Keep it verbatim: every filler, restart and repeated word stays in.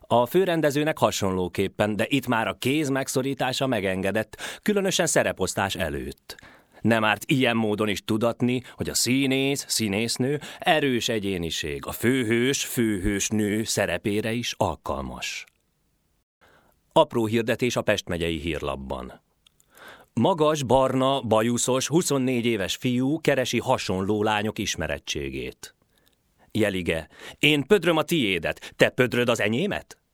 A főrendezőnek hasonlóképpen, de itt már a kéz megszorítása megengedett, különösen szereposztás előtt. Nem árt ilyen módon is tudatni, hogy a színész, színésznő erős egyéniség, a főhős, főhősnő szerepére is alkalmas. Apró hirdetés a Pest megyei hírlapban. Magas, barna, bajuszos, huszonnégy éves fiú keresi hasonló lányok ismerettségét. Jelige, én pödröm a tiédet, te pödröd az enyémet?